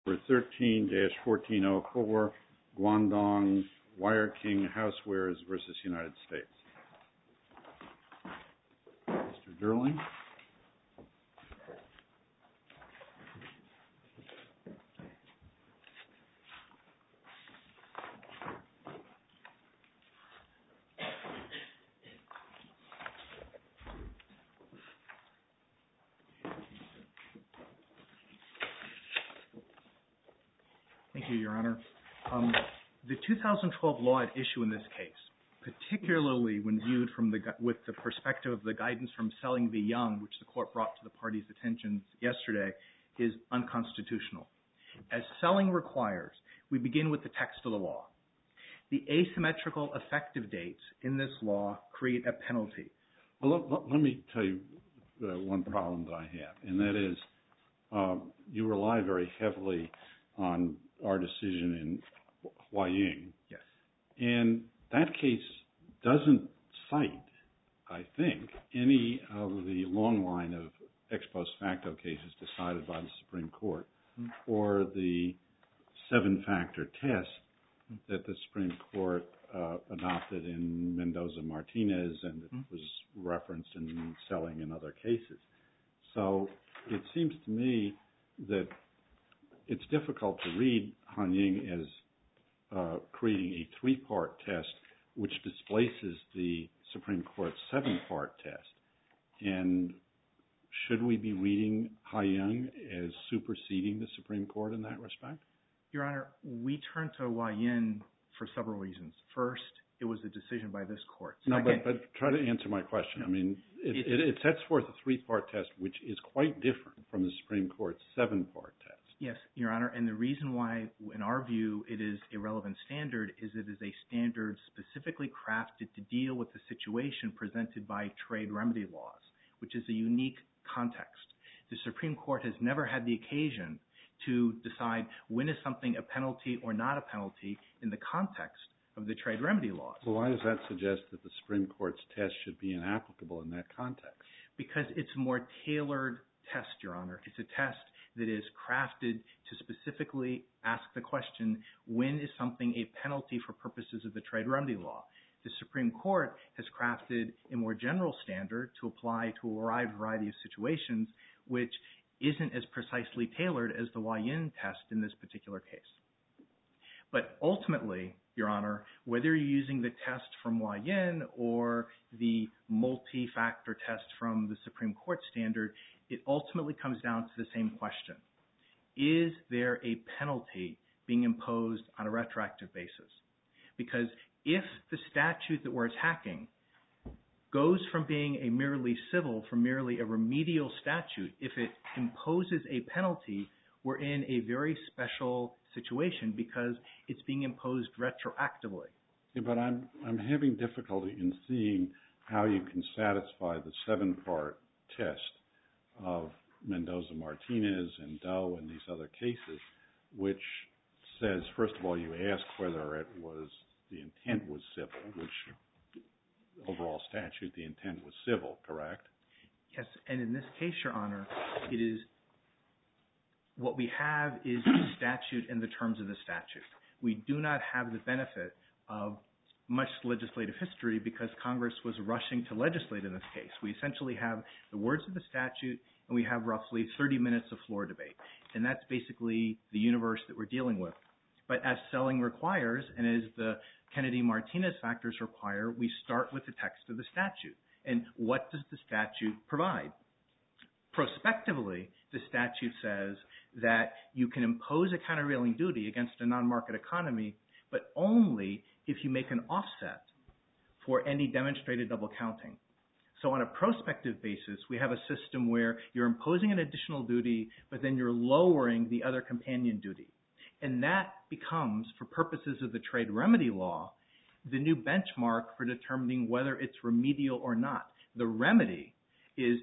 For 13-1404, Guangdong Wire King Housewares versus United States. Mr. Durling. Thank you, Your Honor. The 2012 law at issue in this case, particularly when viewed with the perspective of the guidance from Selling v. Young, which the court brought to the party's attention yesterday, is unconstitutional. As Selling requires, we begin with the text of the law. The asymmetrical effective dates in this law create a penalty. Well, let me tell you one problem that I have, and that is you rely very heavily on our decision in Huaying. Yes. And that case doesn't cite, I think, any of the long line of ex post facto cases decided by the Supreme Court or the 7-factor test that the Supreme Court adopted in Mendoza-Martinez and it was referenced in Selling and other cases. So it seems to me that it's difficult to read Huaying as creating a 3-part test which displaces the Supreme Court's 7-part test. And should we be reading Huaying as superseding the Supreme Court in that respect? Your Honor, we turn to Huaying for several reasons. First, it was a decision by this court. No, but try to answer my question. I mean, it sets forth a 3-part test which is quite different from the Supreme Court's 7-part test. Yes, Your Honor, and the reason why, in our view, it is a relevant standard is it is a standard specifically crafted to deal with the situation presented by trade remedy laws, which is a unique context. The Supreme Court has never had the occasion to decide when is something a penalty or not a penalty in the context of the trade remedy laws. Well, why does that suggest that the Supreme Court's test should be inapplicable in that context? Because it's a more tailored test, Your Honor. It's a test that is crafted to specifically ask the question, when is something a penalty for purposes of the trade remedy law? The Supreme Court has crafted a more general standard to apply to a wide variety of situations, which isn't as precisely tailored as the Huaying test in this particular case. But ultimately, Your Honor, whether you're using the test from Huaying or the multi-factor test from the Supreme Court standard, it ultimately comes down to the same question. Is there a penalty being imposed on a retroactive basis? Because if the statute that we're attacking goes from being a merely civil, from merely a remedial statute, if it imposes a penalty, we're in a very special situation because it's being imposed retroactively. Yeah, but I'm having difficulty in seeing how you can satisfy the 7-part test of Mendoza-Martinez and Doe and these other cases, which says, first of all, you ask whether the intent was civil, which overall statute, the intent was civil, correct? Yes, and in this case, Your Honor, it is what we have is the statute and the terms of the statute. We do not have the benefit of much legislative history because Congress was rushing to legislate in this case. We essentially have the words of the statute and we have roughly 30 minutes of floor debate. And that's basically the universe that we're dealing with. But as Selling requires and as the Kennedy-Martinez factors require, we start with the text of the statute. And what does the statute provide? Prospectively, the statute says that you can impose a countervailing duty against a non-market economy, but only if you make an offset for any demonstrated double counting. So on a prospective basis, we have a system where you're imposing an additional duty, but then you're lowering the other companion duty. And that becomes, for purposes of the trade remedy law, the new benchmark for determining whether it's remedial or not. The remedy is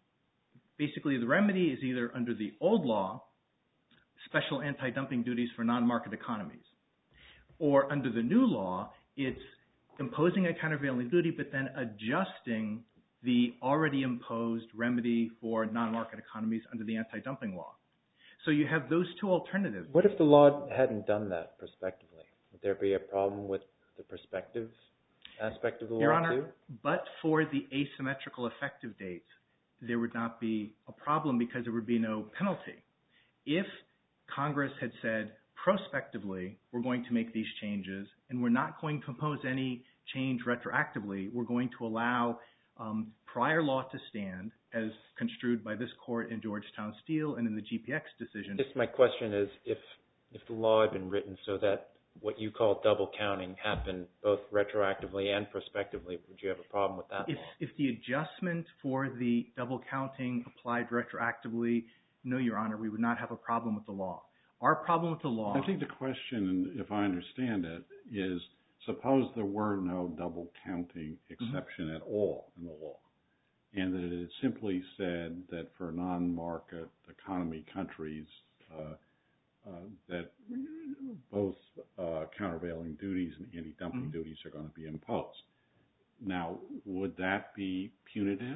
either under the old law, special anti-dumping duties for non-market economies, or under the new law, it's imposing a countervailing duty, but then adjusting the already imposed remedy for non-market economies under the anti-dumping law. So you have those two alternatives. What if the law hadn't done that prospectively? Would there be a problem with the prospective aspect of the law, Your Honor, too? but for the asymmetrical effective dates, there would not be a problem because there would be no penalty. If Congress had said, prospectively, we're going to make these changes, and we're not going to impose any change retroactively, we're going to allow prior law to stand, as construed by this court in Georgetown Steel and in the GPX decision. Just my question is, if the law had been written so that what you call double counting happened both retroactively and prospectively, would you have a problem with that law? If the adjustment for the double counting applied retroactively, no, Your Honor, we would not have a problem with the law. Our problem with the law... I think the question, if I understand it, is suppose there were no double counting exception at all in the law, and that it had simply said that for non-market economy countries that both countervailing duties and anti-dumping duties are going to be imposed. Now, would that be punitive?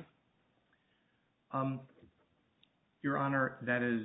Your Honor,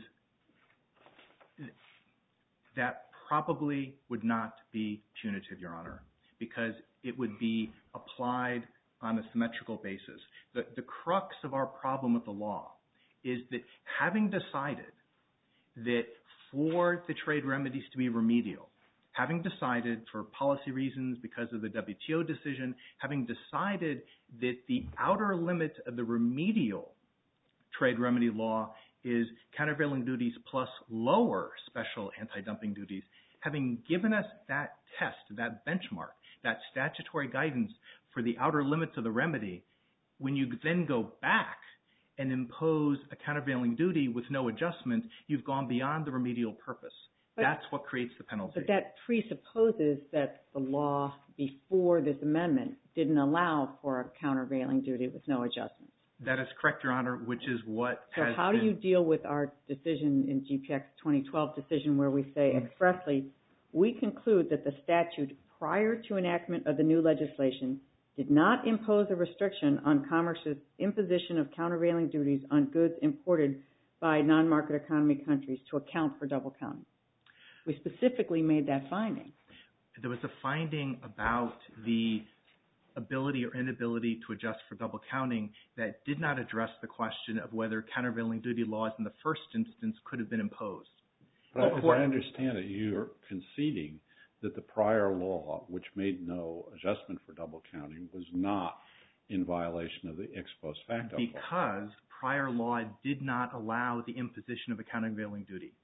that probably would not be punitive, Your Honor, because it would be applied on a symmetrical basis. The crux of our problem with the law is that having decided that for the trade remedies to be remedial, having decided for policy reasons because of the WTO decision, having decided that the outer limit of the remedial trade remedy law is countervailing duties plus lower special anti-dumping duties, having given us that test, that benchmark, that statutory guidance for the outer limits of the remedy, when you then go back and impose a countervailing duty with no adjustment, you've gone beyond the remedial purpose. That's what creates the penalty. But that presupposes that the law before this amendment didn't allow for a countervailing duty with no adjustment. That is correct, Your Honor, which is what So how do you deal with our decision in GPX 2012 decision where we say expressly, we conclude that the statute prior to enactment of the new legislation did not impose a restriction on commerce's imposition of countervailing duties on goods imported by non-market economy countries to account for double counting. We specifically made that finding. There was a finding about the ability or inability to adjust for double counting that did not address the question of whether countervailing duty laws in the first instance could have been imposed. But as I understand it, you're conceding that the prior law, which made no adjustment for double counting, was not in violation of the ex post facto law. Because prior law did not allow the imposition of a countervailing duty.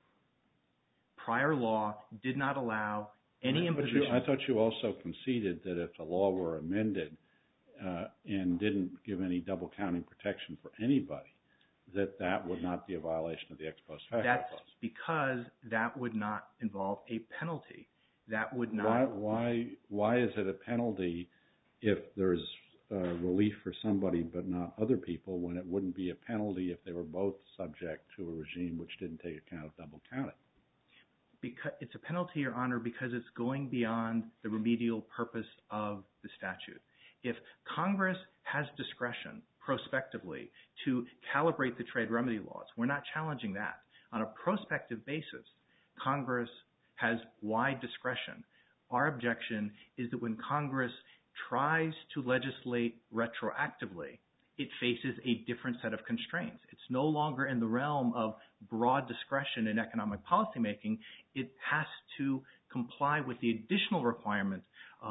Prior law did not allow any imposition. I thought you also conceded that if the law were amended and didn't give any double counting protection for anybody, that would not be a violation of the ex post facto clause. That's because that would not involve a penalty. That would not. Why is it a penalty if there's relief for somebody but not other people, when it wouldn't be a penalty if they were both subject to a regime which didn't take account of double counting? Because it's a penalty, Your Honor, because it's going beyond the remedial purpose of the statute. If Congress has discretion prospectively to calibrate the trade remedy laws, we're not challenging that. On a prospective basis, Congress has wide discretion. Our objection is that when Congress tries to legislate retroactively, it faces a different set of constraints. It's no longer in the realm of broad discretion in economic policymaking. It has to comply with the additional requirement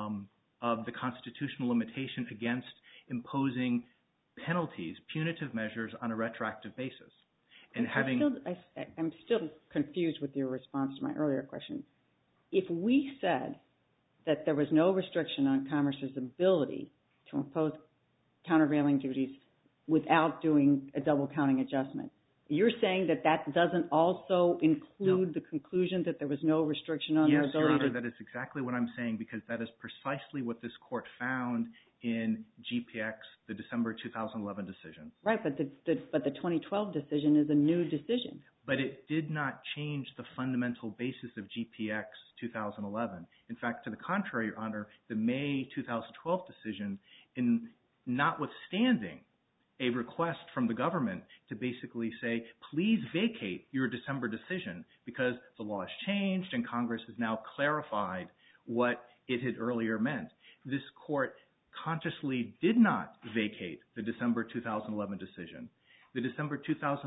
of the constitutional limitation against imposing penalties, punitive measures on a retroactive basis. And I'm still confused with your response to my earlier question. If we said that there was no restriction on Commerce's ability to impose countervailing duties without doing a double counting adjustment, you're saying that that doesn't also include the conclusion that there was no restriction on their ability? Yes, Your Honor, that is exactly what I'm saying, because that is precisely what this court found in GPX, the December 2011 decision. Right, but the 2012 decision is a new decision. But it did not change the fundamental basis of GPX 2011. In fact, to the contrary, Your Honor, the May 2012 decision, in notwithstanding a request from the government to basically say, please vacate your December decision because the law has changed and Congress has now clarified what it had earlier meant. This court consciously did not vacate the December 2011 decision. The December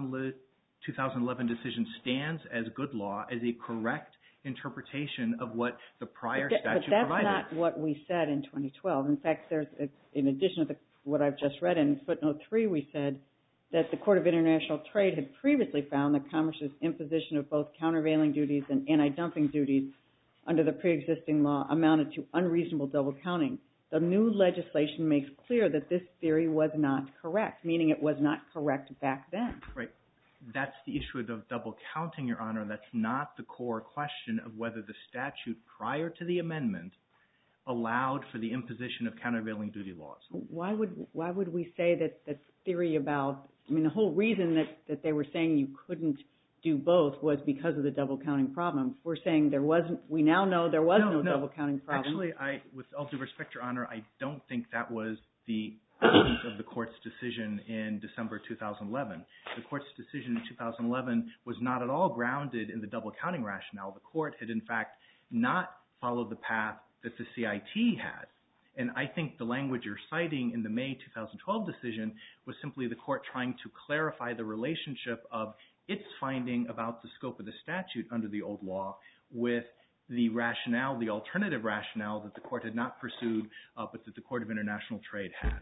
2011 decision stands as good law, as a correct interpretation of what the prior statute provided. But that's not what we said in 2012. In fact, in addition to what I've just read in footnote 3, we said that the Court of International Trade had previously found that Commerce's imposition of both countervailing duties and anti-dumping duties under the pre-existing law amounted to unreasonable double counting. The new legislation makes clear that this theory was not correct, meaning it was not correct back then. Right. That's the issue of double counting, Your Honor. That's not the core question of whether the statute prior to the amendment allowed for the imposition of countervailing duty laws. Why would we say that the theory about, the whole reason that they were saying you couldn't do both was because of the double counting problem. We're saying we now know there was no double counting problem. Actually, with all due respect, Your Honor, I don't think that was the essence of the court's decision in December 2011. The court's decision in 2011 was not at all grounded in the double counting rationale. The court had, in fact, not followed the path that the CIT had. And I think the language you're citing in the May 2012 decision was simply the court trying to clarify the relationship of its finding about the scope of the statute under the old law with the rationale, the alternative rationale that the court had not pursued, but that the Court of International Trade had.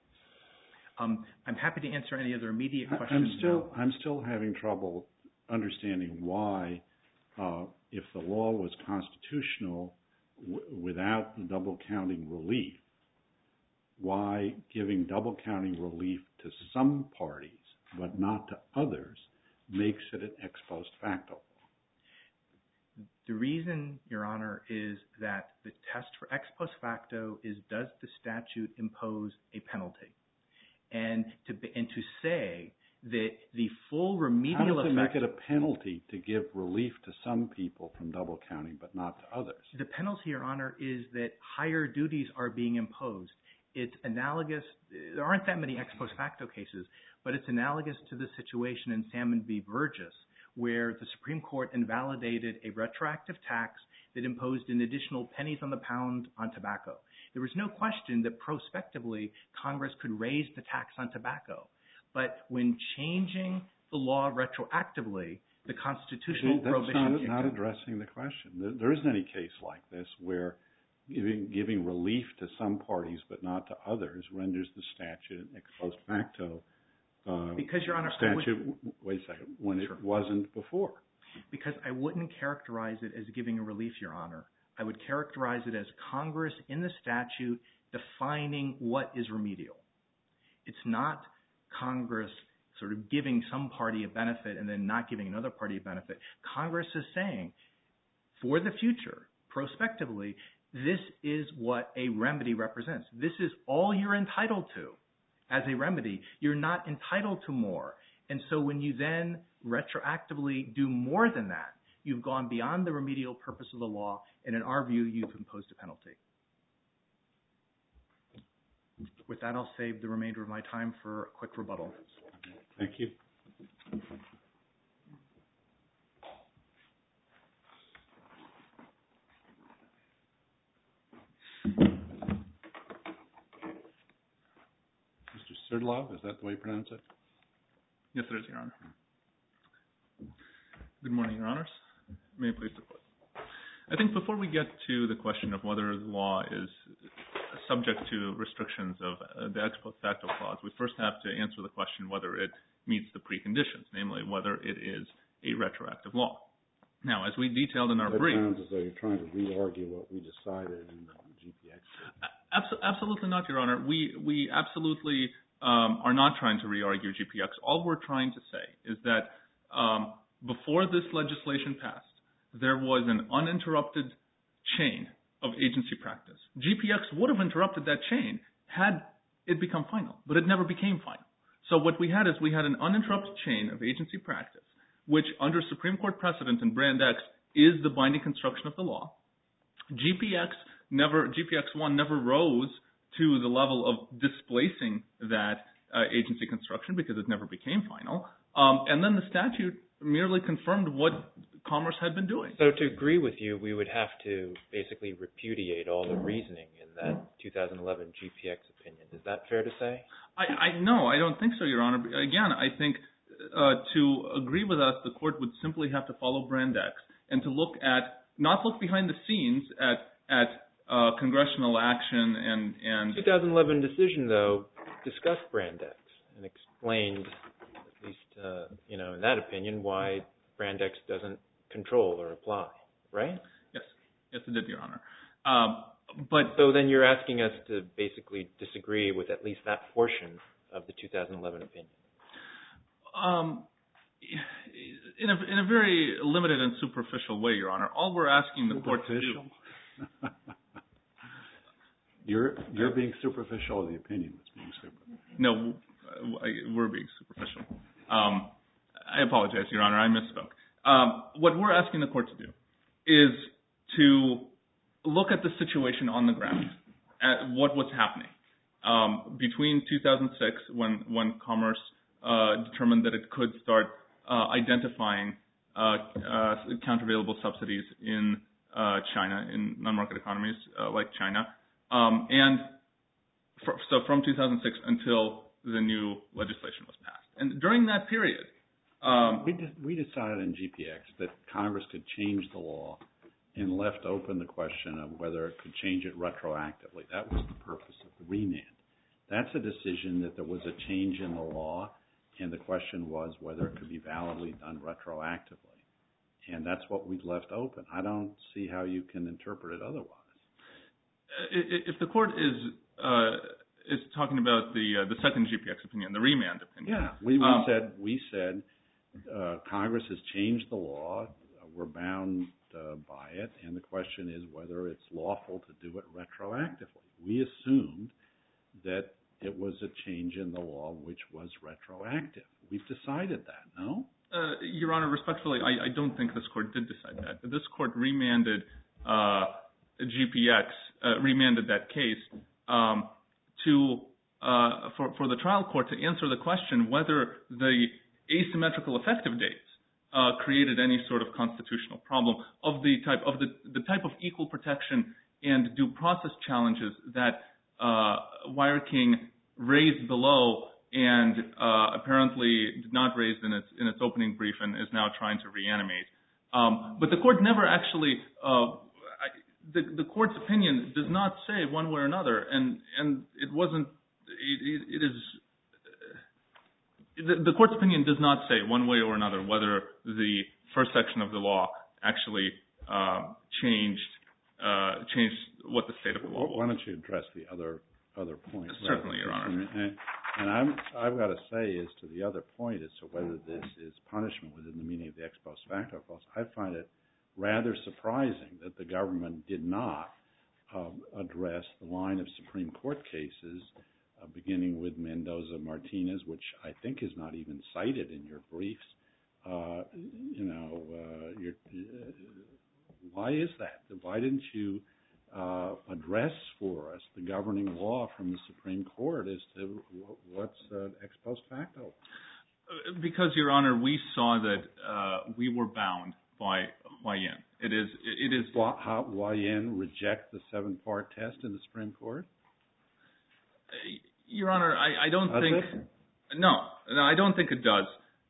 I'm happy to answer any other immediate questions. I'm still having trouble understanding why, if the law was constitutional without the double counting relief, why giving double counting relief to some parties but not to others makes it an ex post facto. The reason, Your Honor, is that the test for ex post facto is, does the statute impose a penalty? And to say that the full remedial effect... How does it make it a penalty to give relief to some people from double counting but not to others? The penalty, Your Honor, is that higher duties are being imposed. It's analogous, there aren't that many ex post facto cases, but it's analogous to the situation in Salmon v. Burgess, where the Supreme Court invalidated a retroactive tax that imposed an additional pennies on the pound on tobacco. There was no question that prospectively Congress could raise the tax on tobacco. But when changing the law retroactively, the constitutional prohibition... That's not addressing the question. There isn't any case like this where giving relief to some parties but not to others renders the statute an ex post facto because, Your Honor, statute. Wait a second. When it wasn't before. Because I wouldn't characterize it as giving a relief, Your Honor. I would characterize it as Congress in the statute defining what is remedial. It's not Congress sort of giving some party a benefit and then not giving another party a benefit. Congress is saying, for the future, prospectively, this is what a remedy represents. This is all you're entitled to as a remedy. You're not entitled to more. And so when you then retroactively do more than that, you've gone beyond the remedial purpose of the law, and in our view, you've imposed a penalty. With that, I'll save the remainder of my time for a quick rebuttal. Thank you. Mr. Serdlov, is that the way you pronounce it? Yes, it is, Your Honor. Good morning, Your Honors. May it please the Court. I think before we get to the question of whether the law is subject to restrictions of the ex post facto clause, we first have to answer the question whether it meets the preconditions, namely whether it is a retroactive law. Now, as we detailed in our brief... It sounds as though you're trying to re-argue what we decided in the GPX. Absolutely not, Your Honor. We absolutely are not trying to re-argue GPX. All we're trying to say is that before this legislation passed, there was an uninterrupted chain of agency practice. GPX would have interrupted that chain had it become final, but it never became final. So what we had is we had an uninterrupted chain of agency practice, which under Supreme Court precedent in Brand X is the binding construction of the law. GPX1 never rose to the level of displacing that agency construction because it never became final. And then the statute merely confirmed what Commerce had been doing. So to agree with you, we would have to basically repudiate all the reasoning in that 2011 GPX opinion. Is that fair to say? No, I don't think so, Your Honor. Again, I think to agree with us, the court would simply have to follow Brand X and to not look behind the scenes at congressional action and 2011 decision, though, discussed Brand X and explained, at least in that opinion, why Brand X doesn't control or apply, right? Yes, it did, Your Honor. So then you're asking us to basically disagree with at least that portion of the 2011 opinion. In a very limited and superficial way, Your Honor. All we're asking the court to do... You're being superficial, or the opinion is being superficial? No, we're being superficial. I apologize, Your Honor, I misspoke. What we're asking the court to do is to look at the situation on the ground, at what was happening. Between 2006, when Commerce determined that it could start identifying countervailable subsidies in China, in non-market economies like China, so from 2006 until the new legislation was passed. And during that period... We decided in GPX that Congress could change the law and left open the question of whether it could change it retroactively. That was the purpose of the remand. That's a decision that there was a change in the law, and the question was whether it could be validly done retroactively. And that's what we left open. I don't see how you can interpret it otherwise. If the court is talking about the second GPX opinion, the remand opinion... Yeah, we said Congress has changed the law. We're bound by it, and the question is whether it's lawful to do it retroactively. We assumed that it was a change in the law which was retroactive. We've decided that, no? Your Honor, respectfully, I don't think this court did decide that. This court remanded GPX, remanded that case for the trial court to answer the question whether the asymmetrical effective dates created any sort of constitutional problem of the type of equal protection and due process challenges that Wire King raised below and apparently did not raise in its opening brief and is now trying to reanimate. But the court never actually... The court's opinion does not say one way or another, and it wasn't... It is... The court's opinion does not say one way or another whether the first section of the law actually changed what the state of the law was. Why don't you address the other point? Certainly, Your Honor. And I've got to say as to the other point as to whether this is punishment within the meaning of the ex post facto clause, I find it rather surprising that the government did not address the line of Supreme Court cases beginning with Mendoza-Martinez, which I think is not even cited in your briefs. Why is that? Why didn't you address for us the governing law from the Supreme Court as to what's ex post facto? Because, Your Honor, we saw that we were bound by Huayin. It is. Huayin reject the 7-part test in the Supreme Court? Your Honor, I don't think... It? No, I don't think it does.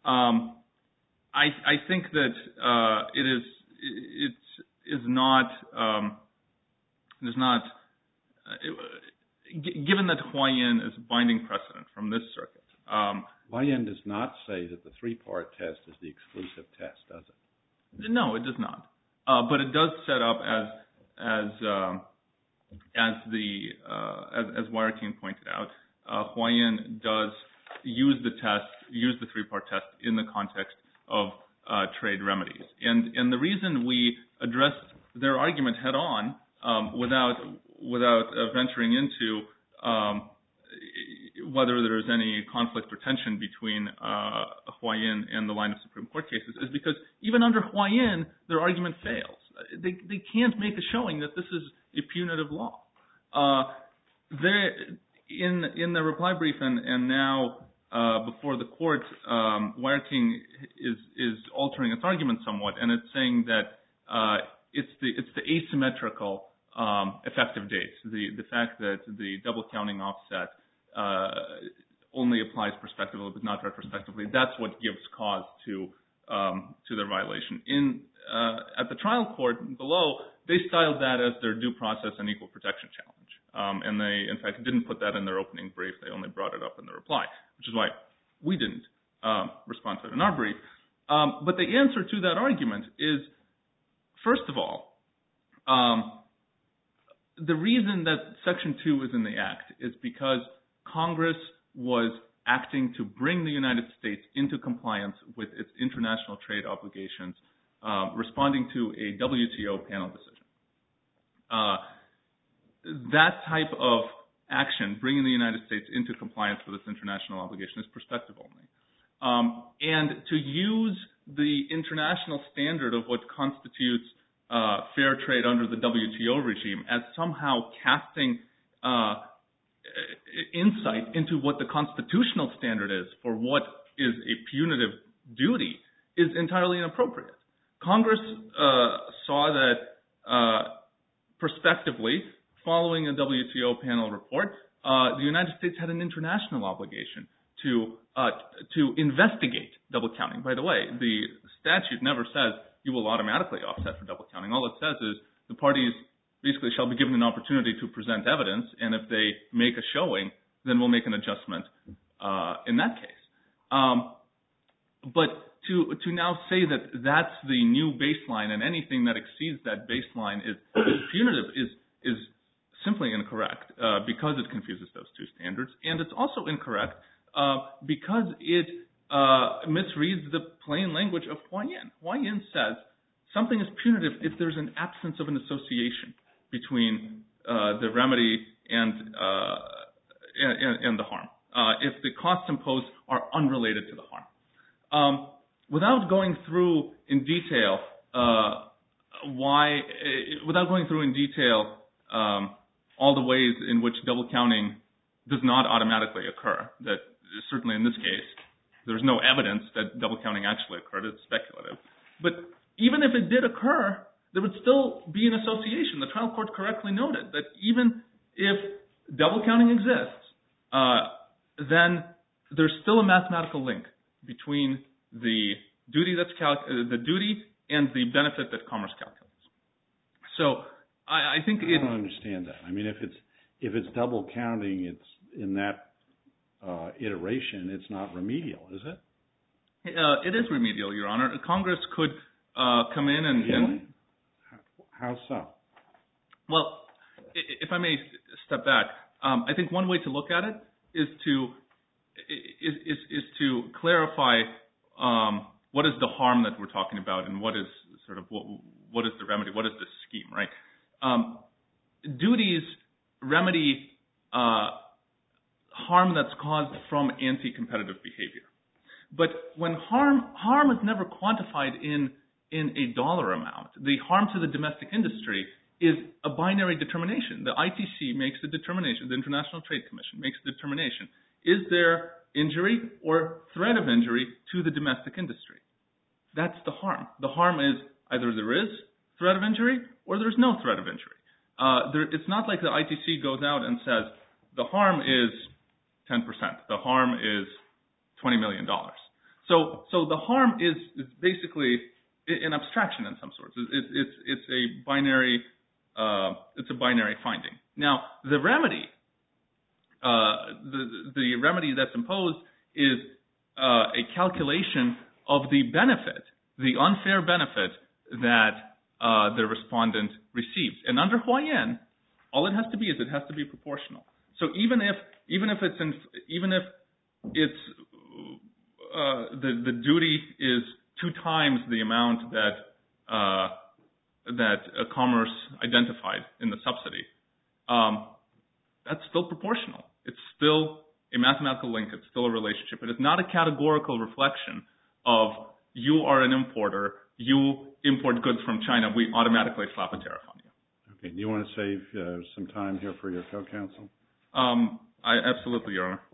I think that it is not... given that Huayin is a binding precedent from this circuit... Huayin does not say that the 3-part test is the exclusive test, does it? No, it does not. But it does set up, as Wire King pointed out, Huayin does use the 3-part test in the context of trade remedies. And the reason we addressed their argument head on, without venturing into whether there is any conflict or tension between Huayin and the line of Supreme Court cases, is because even under Huayin, their argument fails. They can't make a showing that this is a punitive law. in the reply brief and now before the court, Wire King is altering its argument somewhat, and it's saying that it's the asymmetrical effective dates, the fact that the double counting offset only applies prospectively but not retrospectively. That's what gives cause to their violation. At the trial court below, they styled that as their due process and equal protection challenge, and they in fact didn't put that in their opening brief. They only brought it up in the reply, which is why we didn't respond to it in our brief. But the answer to that argument is, first of all, the reason that Section 2 is in the Act is because Congress was acting to bring the United States into compliance with its international trade obligations, responding to a WTO panel decision. That type of action, bringing the United States into compliance with its international obligation, is prospective only. And to use the international standard of what constitutes fair trade under the WTO regime as somehow casting insight into what the constitutional standard is for what is a punitive duty is entirely inappropriate. Congress saw that prospectively, following a WTO panel report, the United States had an international obligation to investigate double counting. By the way, the statute never says you will automatically offset for double counting. All it says is the parties basically shall be given an opportunity to present evidence, and if they make a showing, then we'll make an adjustment in that case. But to now say that that's the new baseline and anything that exceeds that baseline is punitive is simply incorrect because it confuses those two standards. And it's also incorrect because it misreads the plain language of Hua Yin. Hua Yin says something is punitive if there's an absence of an association between the remedy and the harm, if the costs imposed are unrelated to the harm. Without going through in detail all the ways in which double counting does not automatically occur, that certainly in this case there's no evidence that double counting actually occurred, it's speculative. But even if it did occur, there would still be an association. The trial court correctly noted that even if double counting exists, then there's still a mathematical link between the duty and the benefit that commerce calculates. So I think I don't understand that. I mean, if it's double counting, it's in that iteration, it's not remedial, is it? It is remedial, Your Honor. Congress could come in and How so? Well, if I may step back, I think one way to look at it is to clarify what is the harm that we're talking about and what is the remedy, what is the scheme, right? Duties remedy harm that's caused from anti-competitive behavior. But when harm is never quantified in a dollar amount, the harm to the domestic industry is a binary determination. The ITC makes the determination, the International Trade Commission makes the determination. Is there injury or threat of injury to the domestic industry? That's the harm. The harm is either there is threat of injury or there's no threat of injury. It's not like the ITC goes out and says the harm is 10%. The harm is $20 million. So the harm is basically an abstraction in some sorts. It's a binary finding. Now the remedy, the remedy that's imposed is a calculation of the benefit, the unfair benefit that the respondent receives. And under Hua Yin, all it has to be is it has to be proportional. So even if the duty is 2 times the amount that Commerce identified in the subsidy, that's still proportional. It's still a mathematical link. It's still a relationship. It is not a categorical reflection of you are an importer, you import goods from China, we automatically slap a tariff on you. Okay. Do you want to save some time here for your co-counsel? Absolutely, Your Honor.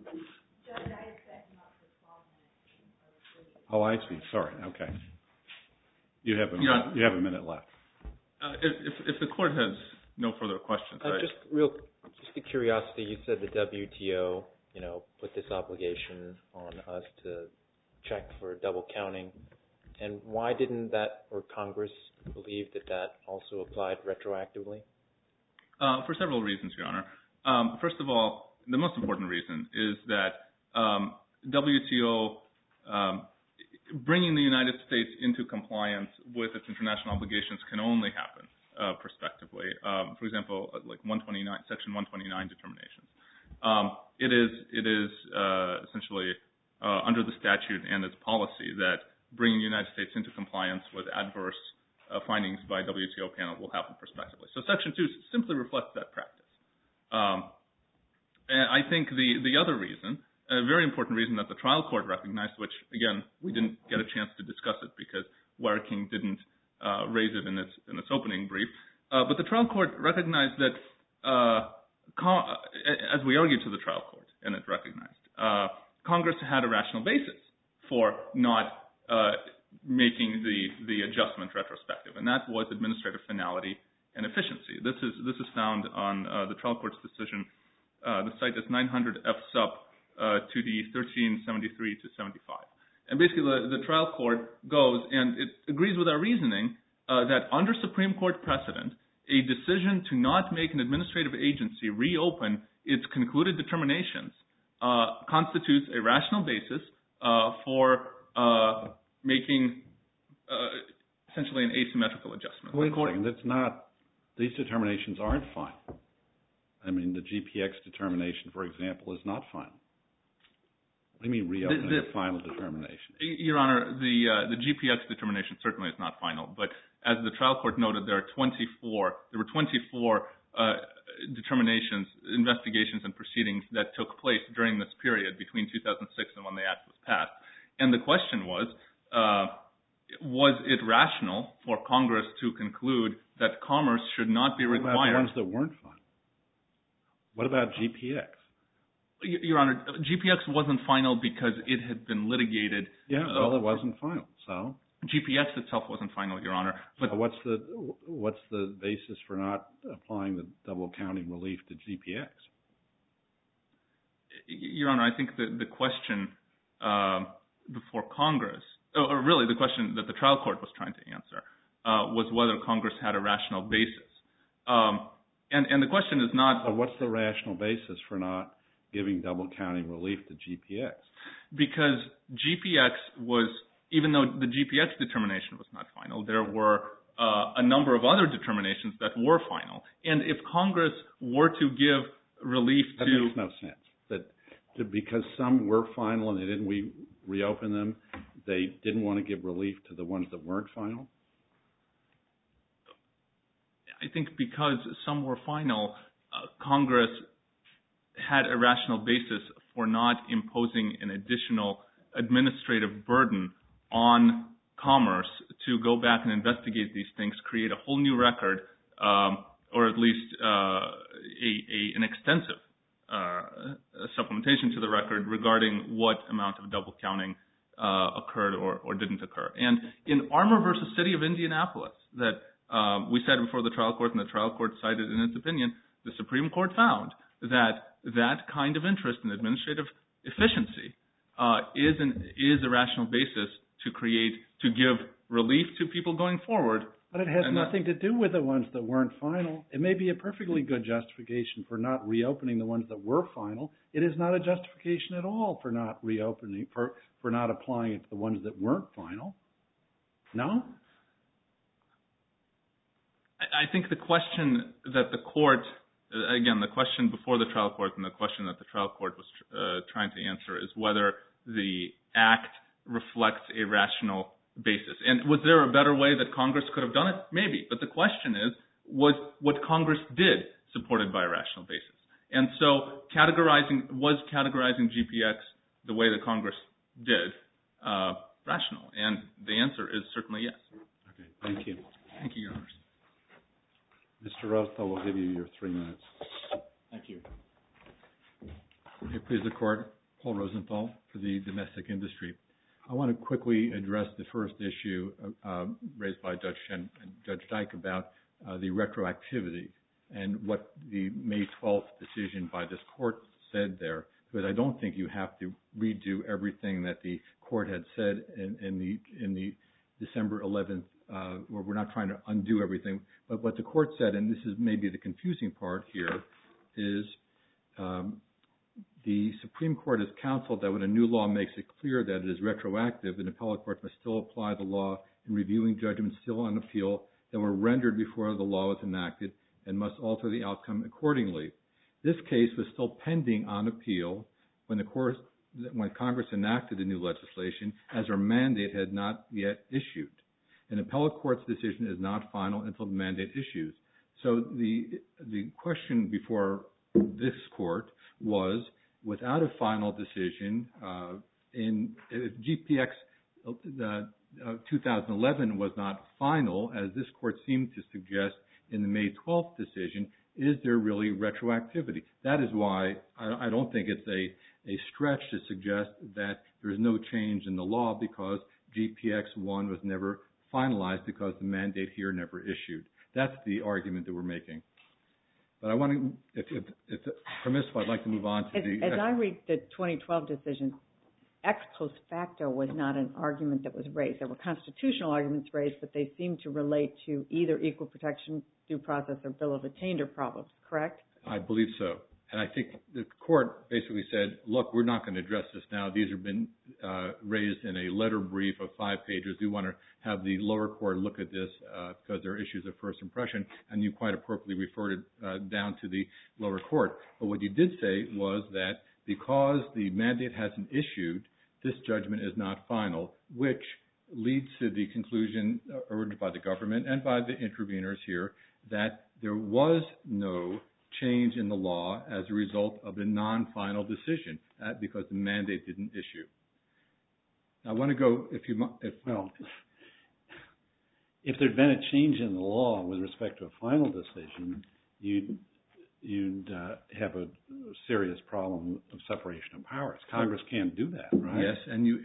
Oh, I see. Sorry. Okay. You have a minute left. If the court has no further questions, just a curiosity. You said the WTO, put this obligation on us to check for double counting, and why didn't that or Congress believe that also applied retroactively? For several reasons, Your Honor. First of all, the most important reason is that WTO bringing the United States into compliance with its international obligations can only happen prospectively. For example, like Section 129 determinations. It is essentially under the statute and its policy that bringing the United States into compliance with adverse findings by WTO panel will happen prospectively. So Section 2 simply reflects that practice. And I think the other reason, a very important reason that the trial court recognized, which, again, we didn't get a chance to discuss it because Wire King didn't raise it in its opening brief, but the trial court recognized that, as we argued to the trial court, and it recognized, Congress had a rational basis for not making the adjustment retrospective, and that was administrative finality and efficiency. This is found on the trial court's decision. The site is 900 F sup 2D 1373 to 75. And basically the trial court goes and it agrees with our reasoning that under Supreme Court precedent, a decision to not make an administrative agency reopen its concluded determinations constitutes a rational basis for making essentially an asymmetrical adjustment. Wait a second. These determinations aren't final. I mean, the GPX determination, for example, is not final. What do you mean reopening a final determination? Your Honor, the GPX determination certainly is not final, but as the trial court noted, there were 24 determinations, investigations, and proceedings that took place during this period between 2006 and when the act was passed. And the question was it rational for Congress to conclude that commerce should not be required? What about the ones that weren't final? What about GPX? Your Honor, GPX wasn't final because it had been litigated. Yeah, well, it wasn't final, so? GPX itself wasn't final, Your Honor. But so what's the basis for not applying the double counting relief to GPX? Your Honor, I think the question before Congress, or really the question that the trial court was trying to answer, was whether Congress had a rational basis. And the question is not... So what's the rational basis for not giving double counting relief to GPX? Because GPX was, even though the GPX determination was not final, there were a number of other determinations that were final. And if Congress were to give relief to... That makes no sense. Because some were final and they didn't reopen them, they didn't want to give relief to the ones that weren't final? I think because some were final, Congress had a rational basis for not imposing an additional administrative burden on commerce to go back and investigate these things, create a whole new record, or at least an extensive supplementation to the record regarding what amount of double counting occurred or didn't occur. And in Armour versus City of Indianapolis, that we said before the trial court and the trial court cited in its opinion, the Supreme Court found that kind of interest in administrative efficiency is a rational basis to give relief to people going forward. But it has nothing to do with the ones that weren't final. It may be a perfectly good justification for not reopening the ones that were final. It is not a justification at all for not reopening, for not applying it to the ones that weren't final. No? I think the question that the court, again, the question before the trial court and the question that the trial court was trying to answer is whether the act reflects a rational basis. And was there a better way that Congress could have done it? Maybe. But the question is, was what Congress did supported by a rational basis? And so categorizing GPX the way that Congress did rational? And the answer is certainly yes. Okay. Thank you. Thank you, Your Honors. Mr. Rosenthal, we'll give you your 3 minutes. Thank you. Please the Court, Paul Rosenthal for the domestic industry. I want to quickly address the first issue raised by Judge Shen and Judge Dyke about the retroactivity and what the May 12th decision by this Court said there, because I don't think you have to redo everything that the Court had said in the December 11th, where we're not trying to undo everything. But what the Court said, and this is maybe the confusing part here, is the Supreme Court has counseled that when a new law makes it clear that it is retroactive, an appellate court must still apply the law in reviewing judgments still on appeal that were rendered before the law was enacted and must alter the outcome accordingly. This case was still pending on appeal when Congress enacted the new legislation, as our mandate had not yet issued. An appellate court's decision is not final until the mandate issues. So the question before this Court was, without a final decision, GPX 2011 was not final, as this Court seemed to suggest in the May 12th decision. Is there really retroactivity? That is why I don't think it's a stretch to suggest that there is no change in the law, because GPX 1 was never finalized because the mandate here never issued. That's the argument that we're making. But I want to, if permissible, I'd like to move on to the... As I read the 2012 decision, ex post facto was not an argument that was raised. There were constitutional arguments raised, but they seemed to relate to either equal protection, due process, or bill of attainder problems, correct? I believe so. And I think the Court basically said, look, we're not going to address this now. These have been raised in a letter brief of 5 pages. We want to have the lower court look at this because there are issues of first impression, and you quite appropriately referred it down to the lower court. But what you did say was that because the mandate hasn't issued, this judgment is not final, which leads to the conclusion urged by the government and by the interveners here that there was no change in the law as a result of the non-final decision because the mandate didn't issue. I want to go, if there'd been a change in the law with respect to a final decision, you'd have a serious problem of separation of powers. Congress can't do that, right? Yes,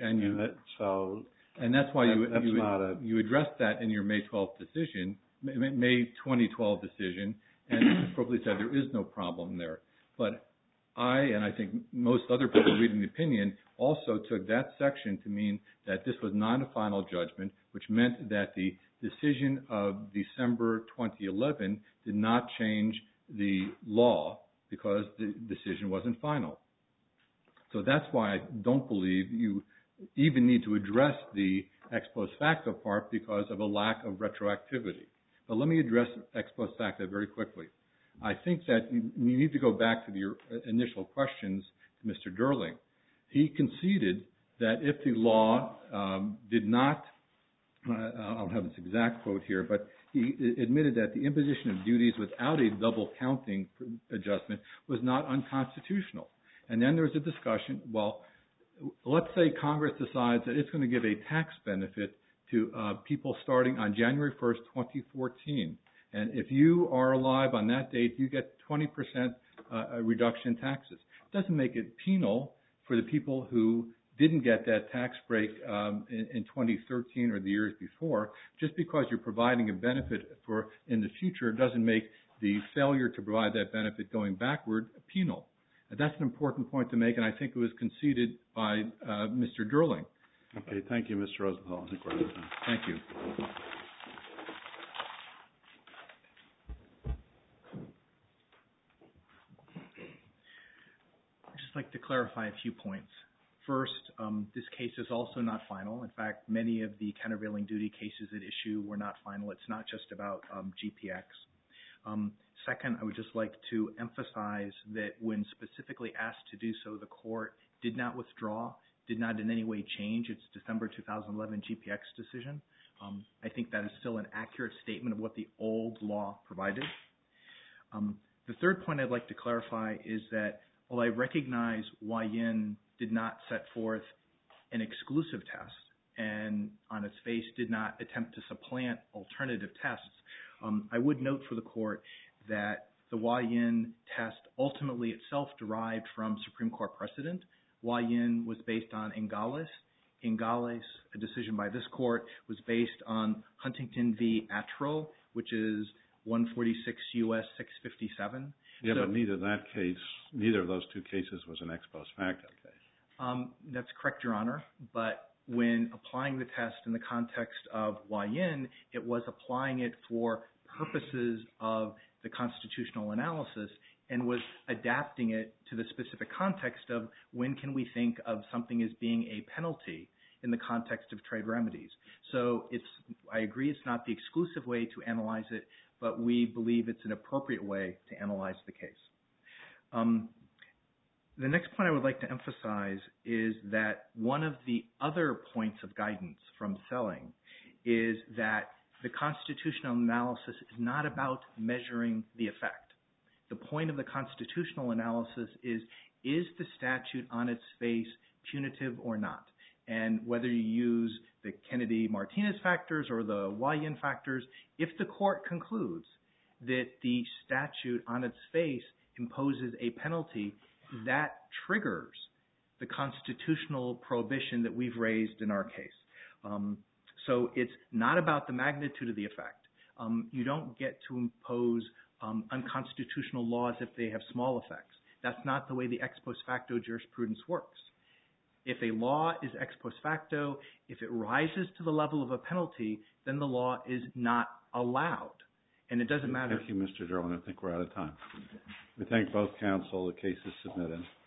and that's why you addressed that in your May 12th decision, May 2012 decision, and appropriately said there is no problem there. But I, and I think most other people reading the opinion, also took that section to mean that this was not a final judgment, which meant that the decision of December 2011 did not change the law because the decision wasn't final. So that's why I don't believe you even need to address the ex post facto part because of a lack of retroactivity. But let me address ex post facto very quickly. I think that you need to go back to your initial questions to Mr. Durling. He conceded that if the law did not, I'll have this exact quote here, but he admitted that the imposition of duties without a double counting adjustment was not unconstitutional. And then there's a discussion, well, let's say Congress decides that it's going to give a tax benefit to people starting on January 1st, 2014. And if you are alive on that date, you get 20% reduction in taxes. It doesn't make it penal for the people who didn't get that tax break in 2013 or the years before. Just because you're providing a benefit for in the future doesn't make the failure to provide that benefit going backward penal. And that's an important point to make, and I think it was conceded by Mr. Durling. Okay, thank you, Mr. Rosenthal. I think we're out of time. Thank you. I'd just like to clarify a few points. First, this case is also not final. In fact, many of the countervailing duty cases at issue were not final. It's not just about GPX. Second, I would just like to emphasize that when specifically asked to do so, the court did not withdraw, did not in any way change its December 2011 GPX decision. I think that is still an accurate statement of what the old law provided. The third point I'd like to clarify is that while I recognize Yin did not set forth an exclusive test and on its face did not attempt to supplant alternative tests, I would note for the court that the Hua-Yin test ultimately itself derived from Supreme Court precedent. Hua-Yin was based on Ingales. Ingales, a decision by this court, was based on Huntington v. Attrell, which is 146 U.S. 657. Yeah, but neither of those two cases was an ex post facto case. That's correct, Your Honor. But when applying the test in the context of Hua-Yin, it was applying it for purposes of the constitutional analysis and was adapting it to the specific context of when can we think of something as being a penalty in the context of trade remedies. So I agree it's not the exclusive way to analyze it, but we believe it's an appropriate way to analyze the case. The next point I would like to emphasize is that one of the other points of guidance from Selling is that the constitutional analysis is not about measuring the effect. The point of the constitutional analysis is the statute on its face punitive or not? And whether you use the Kennedy-Martinez factors or the Hua-Yin factors, if the court concludes that the statute on its face imposes a penalty, that triggers the constitutional prohibition that we've raised in our case. So it's not about the magnitude of the effect. You don't get to impose unconstitutional laws if they have small effects. That's not the way the ex post facto jurisprudence works. If a law is ex post facto, if it rises to the level of a penalty, then the law is not allowed. And it doesn't matter. Thank you, Mr. Derwin. I think we're out of time. We thank both counsel. The case is submitted.